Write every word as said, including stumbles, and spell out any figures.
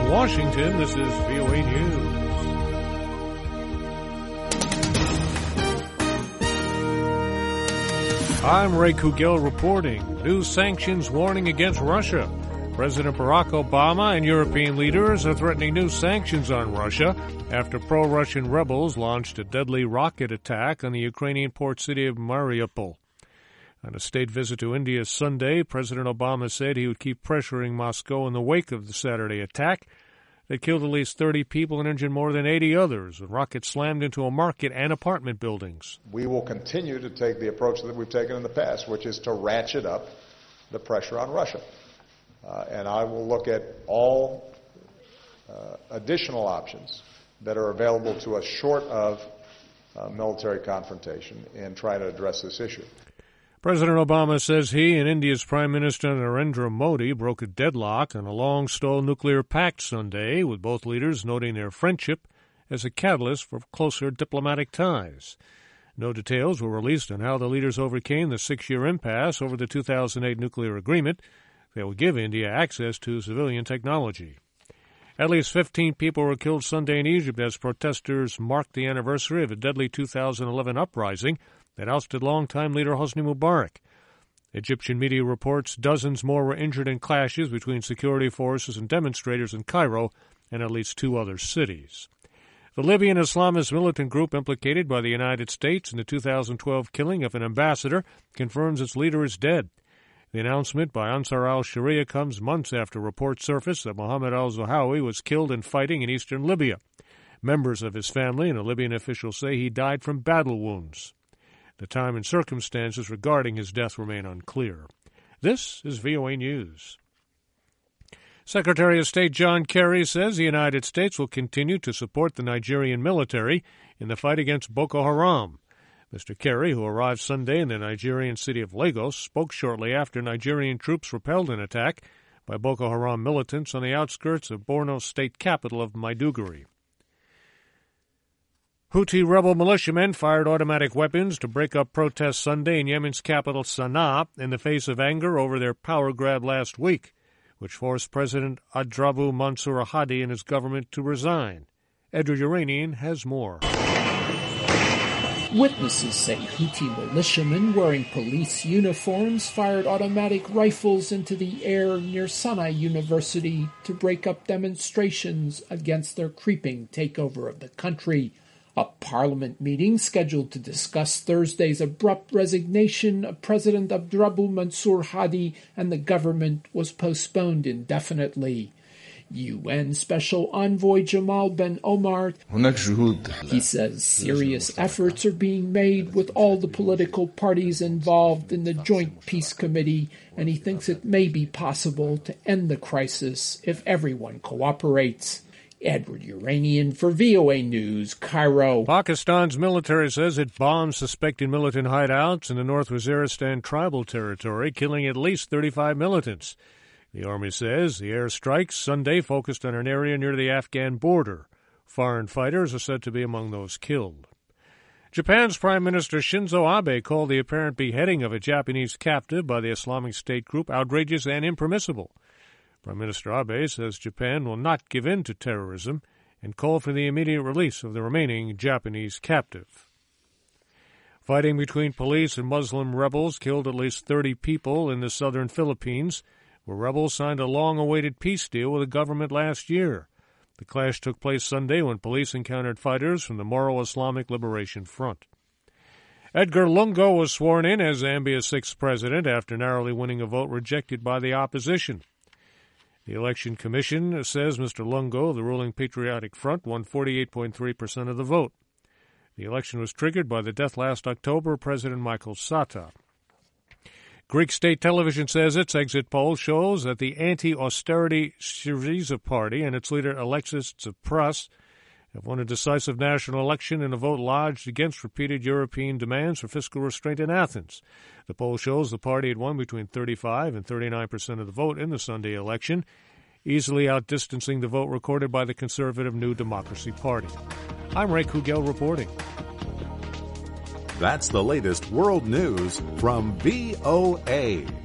Washington, this is V O A News. I'm Ray Kugel reporting. New sanctions warning against Russia. President Barack Obama and European leaders are threatening new sanctions on Russia after pro-Russian rebels launched a deadly rocket attack on the Ukrainian port city of Mariupol. On a state visit to India Sunday, President Obama said he would keep pressuring Moscow in the wake of the Saturday attack that killed at least thirty people and injured more than eighty others when rockets slammed into a market and apartment buildings. We will continue to take the approach that we've taken in the past, which is to ratchet up the pressure on Russia. Uh, and I will look at all uh, additional options that are available to us short of uh, military confrontation in trying to address this issue. President Obama says he and India's Prime Minister Narendra Modi broke a deadlock on a long-stalled nuclear pact Sunday, with both leaders noting their friendship as a catalyst for closer diplomatic ties. No details were released on how the leaders overcame the six-year impasse over the two thousand eight nuclear agreement that would give India access to civilian technology. At least fifteen people were killed Sunday in Egypt as protesters marked the anniversary of a deadly two thousand eleven uprising that ousted longtime leader Hosni Mubarak. Egyptian media reports dozens more were injured in clashes between security forces and demonstrators in Cairo and at least two other cities. The Libyan Islamist militant group implicated by the United States in the two thousand twelve killing of an ambassador confirms its leader is dead. The announcement by Ansar al-Sharia comes months after reports surfaced that Mohammed al-Zahawi was killed in fighting in eastern Libya. Members of his family and a Libyan official say he died from battle wounds. The time and circumstances regarding his death remain unclear. This is V O A News. Secretary of State John Kerry says the United States will continue to support the Nigerian military in the fight against Boko Haram. Mister Kerry, who arrived Sunday in the Nigerian city of Lagos, spoke shortly after Nigerian troops repelled an attack by Boko Haram militants on the outskirts of Borno state capital of Maiduguri. Houthi rebel militiamen fired automatic weapons to break up protests Sunday in Yemen's capital Sana'a in the face of anger over their power grab last week, which forced President Abdrabbu Mansur Hadi and his government to resign. Edward Uranian has more. Witnesses say Houthi militiamen wearing police uniforms fired automatic rifles into the air near Sana'a University to break up demonstrations against their creeping takeover of the country. A parliament meeting scheduled to discuss Thursday's abrupt resignation of President Abdrabbu Mansur Hadi and the government was postponed indefinitely. U N Special Envoy Jamal Ben Omar, he says serious efforts are being made with all the political parties involved in the Joint Peace Committee, and he thinks it may be possible to end the crisis if everyone cooperates. Edward Uranian for V O A News, Cairo. Pakistan's military says it bombed suspected militant hideouts in the North Waziristan tribal territory, killing at least thirty-five militants. The army says the airstrikes Sunday focused on an area near the Afghan border. Foreign fighters are said to be among those killed. Japan's Prime Minister Shinzo Abe called the apparent beheading of a Japanese captive by the Islamic State group outrageous and impermissible. Prime Minister Abe says Japan will not give in to terrorism and called for the immediate release of the remaining Japanese captive. Fighting between police and Muslim rebels killed at least thirty people in the southern Philippines, where rebels signed a long-awaited peace deal with the government last year. The clash took place Sunday when police encountered fighters from the Moro Islamic Liberation Front. Edgar Lungo was sworn in as Zambia's sixth president after narrowly winning a vote rejected by the opposition. The Election Commission says Mister Lungo, the ruling Patriotic Front, won forty-eight point three percent of the vote. The election was triggered by the death last October of President Michael Sata. Greek state television says its exit poll shows that the anti-austerity Syriza party and its leader Alexis Tsipras have won a decisive national election in a vote lodged against repeated European demands for fiscal restraint in Athens. The poll shows the party had won between thirty-five and thirty-nine percent of the vote in the Sunday election, easily outdistancing the vote recorded by the conservative New Democracy Party. I'm Ray Kugel reporting. That's the latest world news from V O A.